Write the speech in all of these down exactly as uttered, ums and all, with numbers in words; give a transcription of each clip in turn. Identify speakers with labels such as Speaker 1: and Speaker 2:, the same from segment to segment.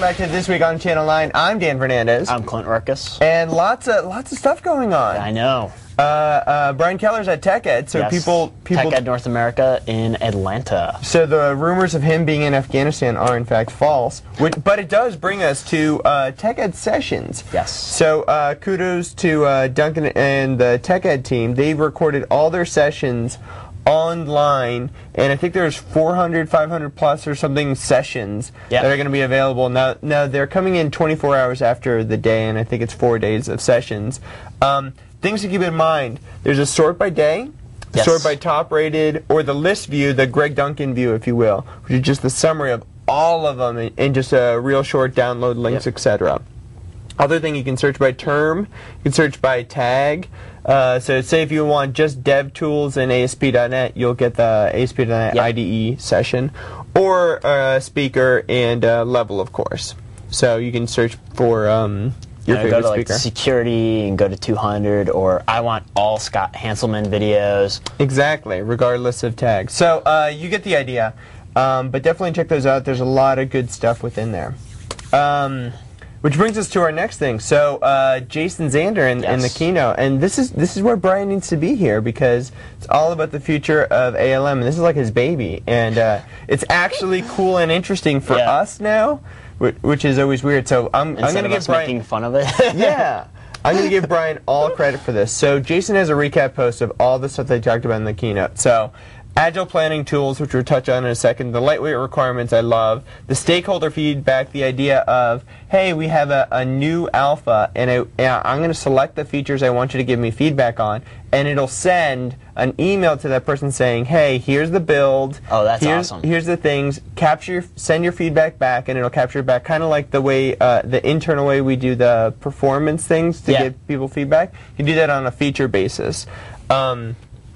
Speaker 1: back to This Week on Channel nine. I'm Dan Fernandez.
Speaker 2: I'm Clint Ruckus.
Speaker 1: And lots of lots of stuff going on.
Speaker 2: I know.
Speaker 1: Uh, uh, Brian Keller's at TechEd, so
Speaker 2: yes.
Speaker 1: people, people...
Speaker 2: TechEd North America in Atlanta.
Speaker 1: So the rumors of him being in Afghanistan are in fact false, which, but it does bring us to uh, TechEd sessions.
Speaker 2: Yes.
Speaker 1: So uh, kudos to uh, Duncan and the TechEd team. They've recorded all their sessions online, and I think there's four hundred, five hundred plus or something sessions
Speaker 2: yep.
Speaker 1: that are going to be available. Now, now, they're coming in twenty-four hours after the day, and I think it's four days of sessions. Um, things to keep in mind, there's a sort by day,
Speaker 2: yes.
Speaker 1: sort by top rated, or the list view, the Greg Duncan view, if you will, which is just the summary of all of them in, in just a real short download links,
Speaker 2: yep.
Speaker 1: et cetera. Other thing, you can search by term, you can search by tag. Uh, so say if you want just dev tools in A S P dot net, you'll get the A S P dot net
Speaker 2: yep.
Speaker 1: I D E session, or uh, speaker and uh, level, of course. So you can search for um, your
Speaker 2: you know,
Speaker 1: favorite
Speaker 2: go to
Speaker 1: speaker.
Speaker 2: Like security and go to two hundred, or I want all Scott Hanselman videos.
Speaker 1: Exactly, regardless of tag. So uh, you get the idea, um, but definitely check those out. There's a lot of good stuff within there. Um, Which brings us to our next thing. So uh, Jason Zander in,
Speaker 2: yes.
Speaker 1: in the keynote, and this is this is where Brian needs to be here, because it's all about the future of A L M, and this is like his baby, and uh, it's actually cool and interesting for
Speaker 2: yeah.
Speaker 1: us now, which, which is always weird. So I'm
Speaker 2: Instead
Speaker 1: I'm going to
Speaker 2: of
Speaker 1: give
Speaker 2: us
Speaker 1: Brian
Speaker 2: making fun of it.
Speaker 1: yeah. I'm going to give Brian all credit for this. So Jason has a recap post of all the stuff they talked about in the keynote. So agile planning tools, which we'll touch on in a second, the lightweight requirements I love, the stakeholder feedback, the idea of, hey, we have a, a new alpha, and, I, and I'm going to select the features I want you to give me feedback on, and it'll send an email to that person saying, hey, here's the build.
Speaker 2: Oh, that's
Speaker 1: here's,
Speaker 2: awesome. Here's
Speaker 1: the things. Capture, your, send your feedback back, and it'll capture it back, kind of like the way, uh, the internal way we do the performance things to
Speaker 2: yeah.
Speaker 1: give people feedback. You do that on a feature basis. Um,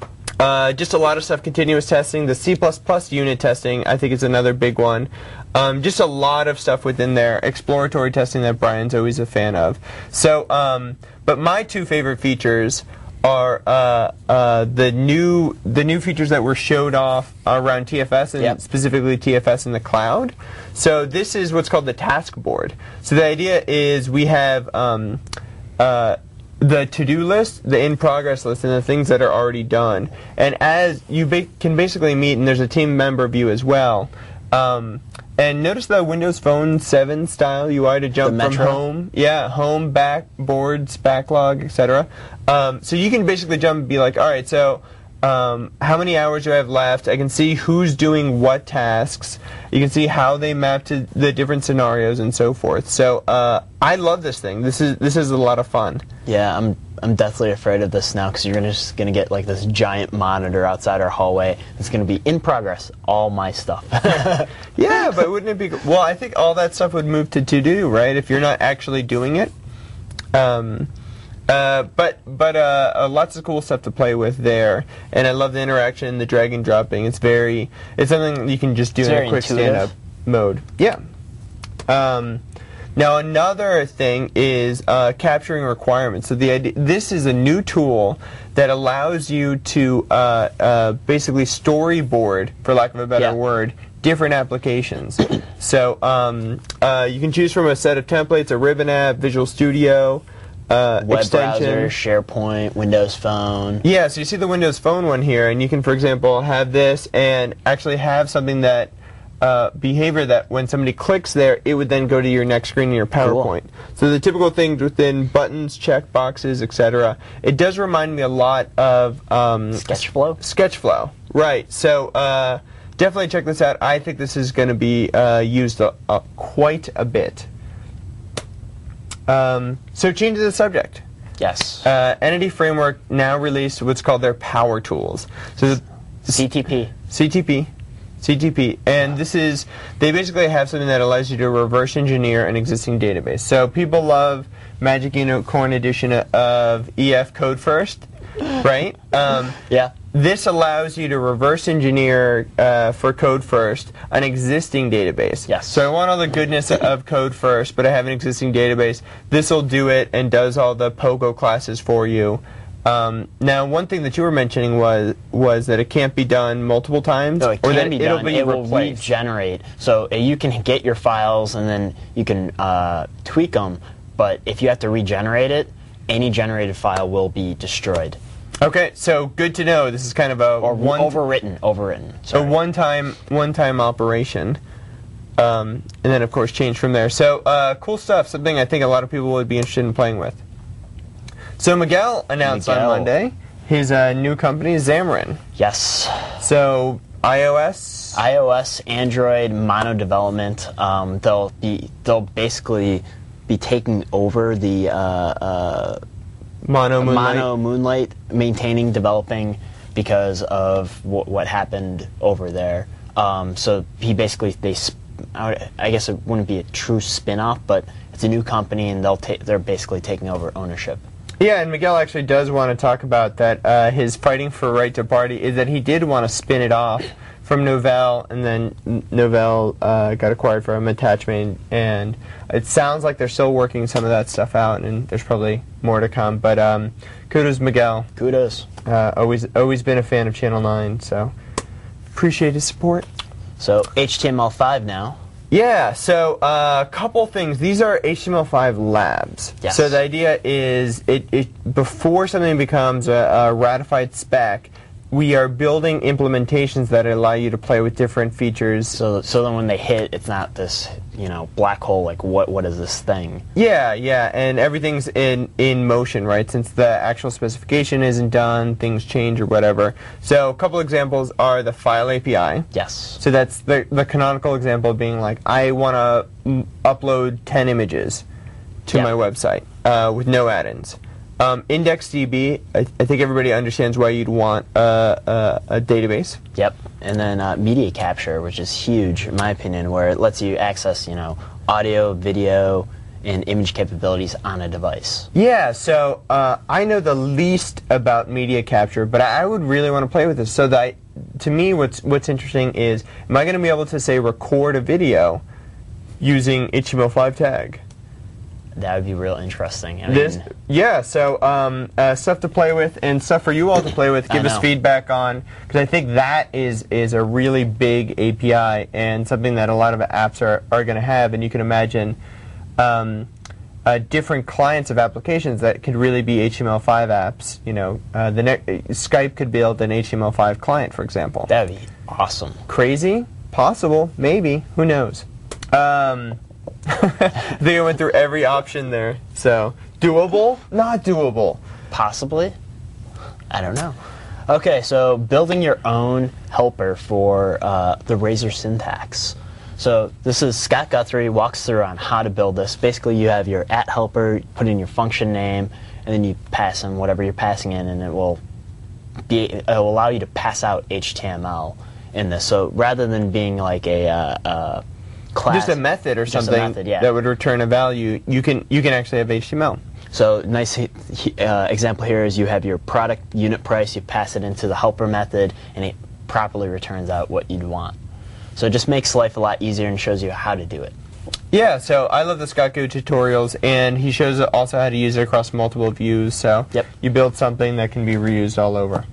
Speaker 1: Uh, just a lot of stuff, continuous testing. The C plus plus unit testing, I think, is another big one. Um, just a lot of stuff within there. Exploratory testing that Brian's always a fan of. So, um, but my two favorite features are uh, uh, the new the new features that were showed off around T F S, and
Speaker 2: yep.
Speaker 1: specifically T F S in the cloud. So this is what's called the task board. So the idea is we have um, uh, the to-do list, the in-progress list, and the things that are already done. And as you ba can basically meet, and there's a team member view as well. Um, and notice the Windows Phone seven style U I to jump from home, yeah, home, back, boards, backlog, et cetera. Um, so you can basically jump and be like, all right, so um, how many hours do I have left? I can see who's doing what tasks. You can see how they map to the different scenarios and so forth. So uh, I love this thing. This is this is a lot of fun.
Speaker 2: Yeah, I'm I'm deathly afraid of this now, because you're gonna just gonna get like this giant monitor outside our hallway. It's gonna be in progress, all my stuff.
Speaker 1: Yeah, but wouldn't it be? Well, I think all that stuff would move to to do, right? If you're not actually doing it. Um, uh, but but uh, uh, lots of cool stuff to play with there, and I love the interaction, the drag and dropping. It's very it's something you can just do
Speaker 2: it's
Speaker 1: in a quick stand-up mode. Yeah. Um, Now another thing is uh, capturing requirements. So the idea, this is a new tool that allows you to uh, uh, basically storyboard, for lack of a better
Speaker 2: yeah.
Speaker 1: word, different applications. So um, uh, you can choose from a set of templates: a Ribbon app, Visual Studio, uh,
Speaker 2: web
Speaker 1: extension,
Speaker 2: browser, SharePoint, Windows Phone.
Speaker 1: Yeah. So you see the Windows Phone one here, and you can, for example, have this and actually have something that. Uh, behavior that when somebody clicks there, it would then go to your next screen in your PowerPoint. Cool. So the typical things within buttons, check boxes, et cetera. It does remind me a lot of um,
Speaker 2: Sketchflow.
Speaker 1: Sketchflow, right? So uh, definitely check this out. I think this is going to be uh, used a, a, quite a bit. Um, so change the subject.
Speaker 2: Yes.
Speaker 1: Uh, Entity Framework now released what's called their Power Tools. So the
Speaker 2: C T P.
Speaker 1: C T P. C T P, and this is, they basically have something that allows you to reverse engineer an existing database. So people love Magic Unicorn Edition of E F Code First, right? Um,
Speaker 2: yeah.
Speaker 1: This allows you to reverse engineer uh, for Code First an existing database.
Speaker 2: Yes.
Speaker 1: So I want all the goodness of Code First, but I have an existing database. This will do it and does all the POGO classes for you. Um, now, one thing that you were mentioning was was that it can't be done multiple times,
Speaker 2: No, it
Speaker 1: or
Speaker 2: can
Speaker 1: that
Speaker 2: be
Speaker 1: it'll
Speaker 2: done.
Speaker 1: be
Speaker 2: It will
Speaker 1: replaced.
Speaker 2: regenerate. So uh, you can get your files and then you can uh, tweak them. But if you have to regenerate it, any generated file will be destroyed
Speaker 1: Okay, so good to know. This is kind of a
Speaker 2: or
Speaker 1: one
Speaker 2: overwritten. Overwritten.
Speaker 1: a
Speaker 2: Sorry.
Speaker 1: one-time one-time operation, um, and then of course change from there. So uh, cool stuff. Something I think a lot of people would be interested in playing with. So Miguel announced
Speaker 2: Miguel.
Speaker 1: on Monday his uh, new company, Xamarin.
Speaker 2: Yes.
Speaker 1: So iOS.
Speaker 2: iOS, Android, mono development. Um, they'll be they'll basically be taking over the uh, uh,
Speaker 1: Mono Moonlight.
Speaker 2: Mono Moonlight, maintaining, developing because of w- what happened over there. Um, so he basically they sp- I would- I guess it wouldn't be a true spin-off, but it's a new company and they'll ta- they're basically taking over ownership.
Speaker 1: Yeah, and Miguel actually does want to talk about that. Uh, his fighting for right to party is that he did want to spin it off from Novell, and then N- Novell uh, got acquired from Attachment, and it sounds like they're still working some of that stuff out, and there's probably more to come. But um, kudos, Miguel.
Speaker 2: Kudos.
Speaker 1: Uh, always, always been a fan of Channel nine, so appreciate his support.
Speaker 2: So H T M L five now.
Speaker 1: Yeah, so a uh, couple things. These are H T M L five labs.
Speaker 2: Yes.
Speaker 1: So the idea is, it, it before something becomes a, a ratified spec, we are building implementations that allow you to play with different features.
Speaker 2: So so then when they hit, it's not this you know black hole like what what is this thing?
Speaker 1: Yeah, yeah, and everything's in in motion, right? Since the actual specification isn't done, things change or whatever. So a couple examples are the file A P I.
Speaker 2: Yes.
Speaker 1: So that's the the canonical example being like, I want to upload ten images to
Speaker 2: Yeah.
Speaker 1: my website uh, with no add-ins. Um, IndexedDB, I, I think everybody understands why you'd want uh, uh, a database.
Speaker 2: Yep. And then uh, media capture, which is huge in my opinion, where it lets you access you know audio, video, and image capabilities on a device.
Speaker 1: Yeah, so uh, I know the least about media capture, but I, I would really want to play with this. So that I, to me, what's what's interesting is, am I going to be able to say record a video using H T M L five tag?
Speaker 2: That would be real interesting. I
Speaker 1: This,
Speaker 2: mean,
Speaker 1: yeah, so um, uh, stuff to play with and stuff for you all to play with.
Speaker 2: I
Speaker 1: Give us
Speaker 2: know.
Speaker 1: feedback on, because I think that is is a really big A P I and something that a lot of apps are, are going to have. And you can imagine um, uh, different clients of applications that could really be H T M L five apps. You know, uh, the ne- Skype could build an H T M L five client, for example.
Speaker 2: that would be awesome.
Speaker 1: Crazy? Possible? Maybe? Who knows? Um, I think I went through every option there. So, doable? Not doable.
Speaker 2: Possibly. I don't know. Okay, so building your own helper for uh, the Razor syntax. So this is Scott Guthrie walks through on how to build this. Basically, you have your at helper, put in your function name, and then you pass in whatever you're passing in, and it will be it will allow you to pass out H T M L in this. So rather than being like a uh, uh, class,
Speaker 1: Just a method or
Speaker 2: Just a
Speaker 1: something
Speaker 2: method, yeah.
Speaker 1: that would return a value. You can you can actually have H T M L.
Speaker 2: So nice uh, example here is you have your product unit price, you pass it into the helper method, and it properly returns out what you'd want. So it just makes life a lot easier and shows you how to do it.
Speaker 1: Yeah, so I love the Scott Go tutorials, and he shows also how to use it across multiple views. So
Speaker 2: Yep.
Speaker 1: you build something that can be reused all over.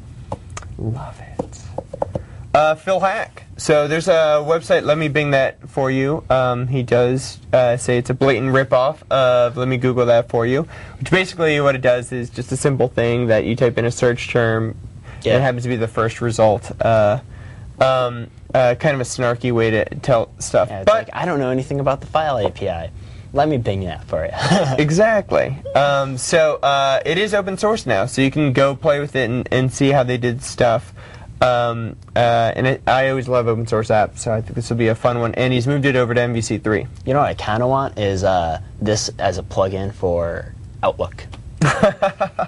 Speaker 1: Love it. Uh, Phil Hack. So there's a website, let me bing that for you. Um, he does uh, say it's a blatant ripoff of Let Me Google That For You, which basically what it does is just a simple thing that you type in a search term,
Speaker 2: Yeah.
Speaker 1: and it happens to be the first result. Uh, um, uh, kind of a snarky way to tell stuff.
Speaker 2: Yeah, it's
Speaker 1: but
Speaker 2: like, I don't know anything about the file A P I. Let me bing that for you.
Speaker 1: Exactly. Um, so uh, it is open source now, so you can go play with it and, and see how they did stuff. Um, uh, and it, I always love open source apps, so I think this will be a fun one. And he's moved it over to M V C three.
Speaker 2: You know what I kind of want is uh, this as a plugin for Outlook. It's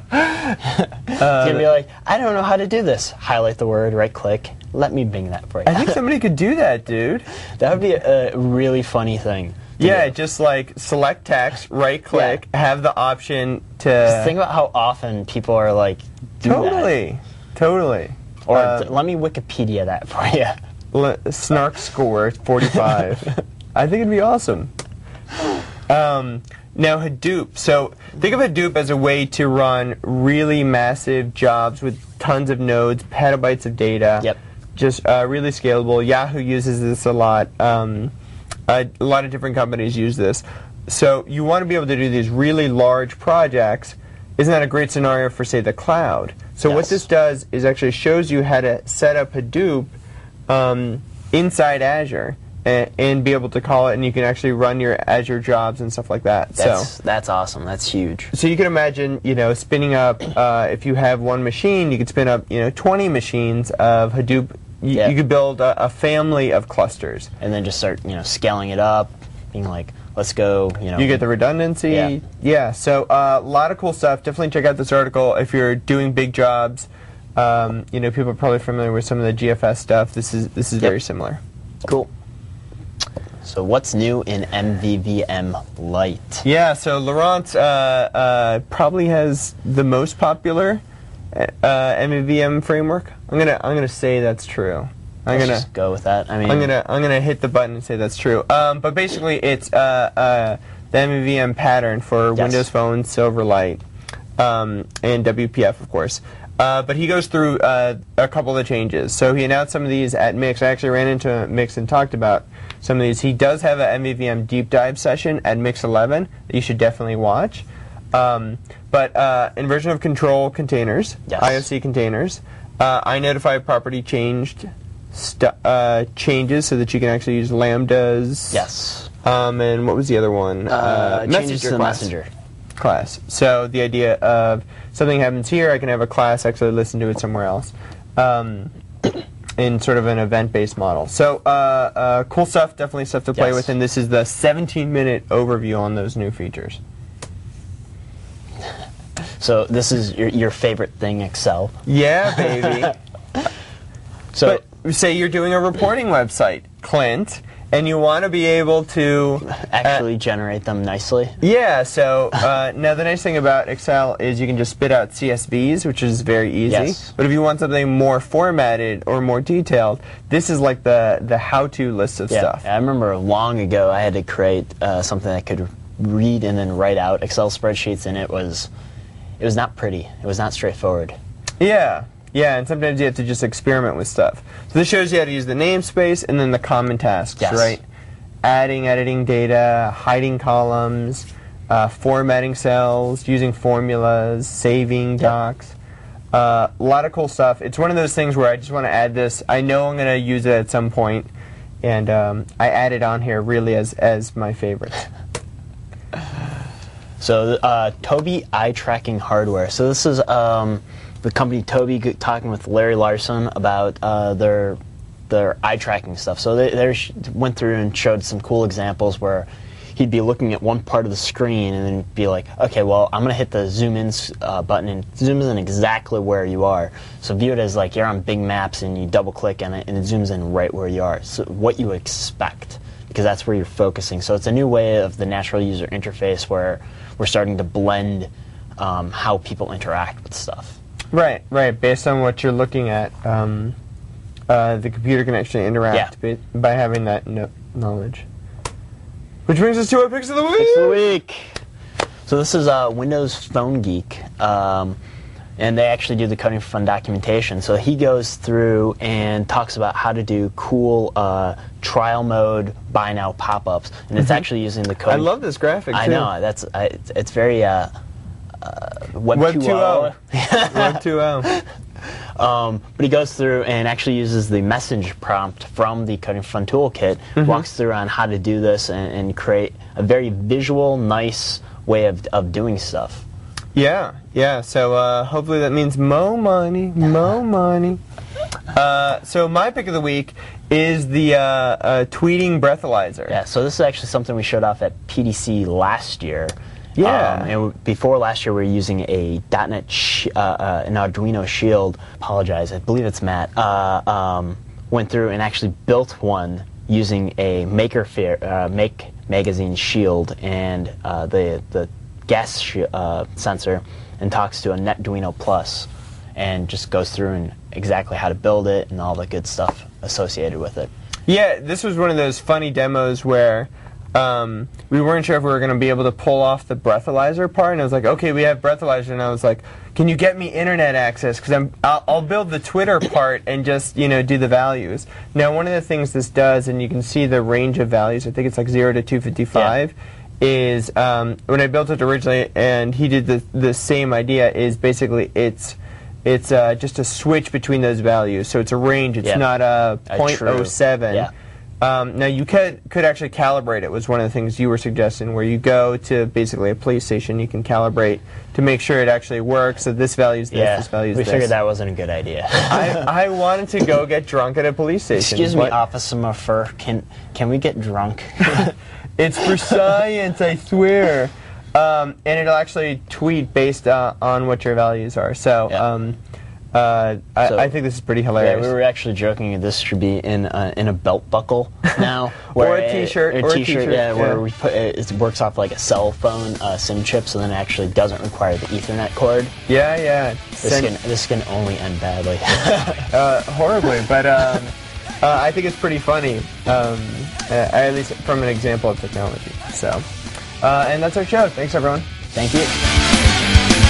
Speaker 2: gonna be like, I don't know how to do this. Highlight the word, right click. Let me bing that for you.
Speaker 1: I think somebody could do that, dude.
Speaker 2: That would be a, a really funny thing. to
Speaker 1: Yeah,
Speaker 2: do.
Speaker 1: just like select text, right click, have the option to.
Speaker 2: Just think about how often people are like, do that.
Speaker 1: Totally, totally.
Speaker 2: Or
Speaker 1: Uh,
Speaker 2: th- let me Wikipedia that for you.
Speaker 1: l- snark score forty-five. I think it'd be awesome. Um, Now Hadoop. So think of Hadoop as a way to run really massive jobs with tons of nodes, petabytes of data.
Speaker 2: Yep.
Speaker 1: Just uh, really scalable. Yahoo uses this a lot. Um, a, a lot of different companies use this. So you want to be able to do these really large projects. Isn't that a great scenario for, say, the cloud? So
Speaker 2: Yes.
Speaker 1: what this does is actually shows you how to set up Hadoop um, inside Azure and, and be able to call it, and you can actually run your Azure jobs and stuff like that.
Speaker 2: That's
Speaker 1: so
Speaker 2: that's awesome. That's huge.
Speaker 1: so you can imagine, you know, spinning up. Uh, if you have one machine, you could spin up, you know, twenty machines of Hadoop. Y-
Speaker 2: Yeah.
Speaker 1: You could build a, a family of clusters.
Speaker 2: And then just start, you know, scaling it up, being like, let's go, you know.
Speaker 1: You get the redundancy.
Speaker 2: Yeah.
Speaker 1: Yeah, so uh, a lot of cool stuff. Definitely check out this article if you're doing big jobs. Um, you know, people are probably familiar with some of the G F S stuff. This is this is
Speaker 2: Yep.
Speaker 1: very similar.
Speaker 2: Cool. So what's new in M V V M Lite?
Speaker 1: Yeah, so Laurent uh, uh, probably has the most popular uh, M V V M framework. I'm gonna I'm gonna say that's true. I'm
Speaker 2: Let's
Speaker 1: gonna
Speaker 2: just go with that. I mean,
Speaker 1: I'm gonna I'm gonna hit the button and say that's true. Um, but basically, it's uh, uh, the M V V M pattern for
Speaker 2: Yes.
Speaker 1: Windows Phone, Silverlight, um, and W P F, of course. Uh, but he goes through uh, a couple of changes. So he announced some of these at Mix. I actually ran into Mix and talked about some of these. He does have an M V V M deep dive session at Mix eleven that you should definitely watch. Um, but uh, inversion of control containers,
Speaker 2: Yes.
Speaker 1: I O C containers, uh, iNotify property changed. St- uh, changes so that you can actually use lambdas.
Speaker 2: yes.
Speaker 1: Um, and what was the other one?
Speaker 2: Uh, changes to the
Speaker 1: class.
Speaker 2: messenger.
Speaker 1: Class. So the idea of something happens here, I can have a class actually listen to it somewhere else. Um, in sort of an event-based model. So uh, uh, cool stuff, definitely stuff to play
Speaker 2: Yes.
Speaker 1: with, and this is the seventeen-minute overview on those new features.
Speaker 2: So this is your, your favorite thing, Excel.
Speaker 1: Yeah, baby.
Speaker 2: So
Speaker 1: But say you're doing a reporting website, Clint, and you want to be able to
Speaker 2: actually
Speaker 1: uh,
Speaker 2: generate them nicely.
Speaker 1: yeah. So uh, now the nice thing about Excel is you can just spit out C S Vs, which is very easy.
Speaker 2: Yes.
Speaker 1: But if you want something more formatted or more detailed, this is like the the how-to list of
Speaker 2: Yeah,
Speaker 1: stuff.
Speaker 2: I remember long ago I had to create uh, something that could read and then write out Excel spreadsheets, and it was it was not pretty. It was not straightforward.
Speaker 1: Yeah. Yeah, and sometimes you have to just experiment with stuff. So this shows you how to use the namespace and then the common tasks,
Speaker 2: Yes.
Speaker 1: right? Adding, editing data, hiding columns, uh, formatting cells, using formulas, saving docs. Uh, a lot of cool stuff. It's one of those things where I just want to add this. I know I'm going to use it at some point, and um, I add it on here really as, as my favorite.
Speaker 2: So uh, Tobii eye tracking hardware. So this is um, the company Tobii g- talking with Larry Larson about uh, their their eye tracking stuff. So they, they sh- went through and showed some cool examples where he'd be looking at one part of the screen and then be like, okay, well, I'm going to hit the zoom in uh, button, and it zooms in exactly where you are. So view it as like you're on Bing Maps and you double click on it and it zooms in right where you are. So what you expect, because that's where you're focusing. So it's a new way of the natural user interface where we're starting to blend um, how people interact with stuff.
Speaker 1: Right, right. Based on what you're looking at, um, uh, the computer can actually interact
Speaker 2: Yeah.
Speaker 1: ba- by having that no- knowledge. Which brings us to our picks of the week.
Speaker 2: Picks of the week. So this is uh, Windows Phone Geek, um, and they actually do the Coding for Fun documentation. So he goes through and talks about how to do cool uh, trial mode buy now pop-ups, and it's actually using the coding.
Speaker 1: I love this graphic.
Speaker 2: I
Speaker 1: too.
Speaker 2: know that's I, it's, it's very uh, uh, Web,
Speaker 1: Web
Speaker 2: 2.0.
Speaker 1: 2.0. Web two point oh.
Speaker 2: Um, but he goes through and actually uses the message prompt from the Coding for Fun toolkit,
Speaker 1: Mm-hmm.
Speaker 2: walks through on how to do this and, and create a very visual, nice way of, of doing stuff.
Speaker 1: Yeah, yeah. So uh, hopefully that means mo money, mo money. Uh, so my pick of the week is the uh, uh, tweeting breathalyzer.
Speaker 2: Yeah, so this is actually something we showed off at P D C last year.
Speaker 1: Yeah.
Speaker 2: Um, and w- before last year, we were using a .NET, sh- uh, uh, an Arduino Shield. Apologize, I believe it's Matt. Uh, um, went through and actually built one using a Maker Faire, uh, Make Magazine Shield and uh, the the gas sh- uh, sensor, and talks to a NetDuino Plus, and just goes through and exactly how to build it and all the good stuff associated with it.
Speaker 1: Yeah, this was one of those funny demos where um, we weren't sure if we were going to be able to pull off the breathalyzer part, and I was like, okay, we have breathalyzer, and I was like, can you get me internet access? Because I'm, I'll, I'll build the Twitter part and just, you know, do the values. Now, one of the things this does, and you can see the range of values, I think it's like zero to two fifty-five, yeah. is um, when I built it originally, and he did the, the same idea, is basically it's it's uh, just a switch between those values. So it's a range, it's yeah. not a zero point zero seven. Yeah. Um, now, you could could actually calibrate it, was one of the things you were suggesting, where you go to basically a police station, you can calibrate to make sure it actually works, so this value is this,
Speaker 2: yeah,
Speaker 1: this value is
Speaker 2: we
Speaker 1: this.
Speaker 2: We figured that wasn't a good idea.
Speaker 1: I, I wanted to go get drunk at a police station.
Speaker 2: Excuse me, Officer Muffer, can, can we get drunk?
Speaker 1: It's for science, I swear. Um, and it'll actually tweet based uh, on what your values are. So,
Speaker 2: yeah.
Speaker 1: um, uh, I, so, I think this is pretty hilarious.
Speaker 2: Yeah, we were actually joking this should be in uh, in a belt buckle now,
Speaker 1: or a T-shirt,
Speaker 2: or
Speaker 1: a
Speaker 2: T-shirt,
Speaker 1: T-shirt,
Speaker 2: yeah,
Speaker 1: yeah.
Speaker 2: where we put it, it works off like a cell phone uh, SIM chip, so then it actually doesn't require the Ethernet cord.
Speaker 1: Yeah, yeah.
Speaker 2: This
Speaker 1: Send
Speaker 2: can this can only end badly.
Speaker 1: uh, horribly, but um, uh, I think it's pretty funny, um, uh, at least from an example of technology. So, uh, and that's our show. Thanks, everyone.
Speaker 2: Thank you.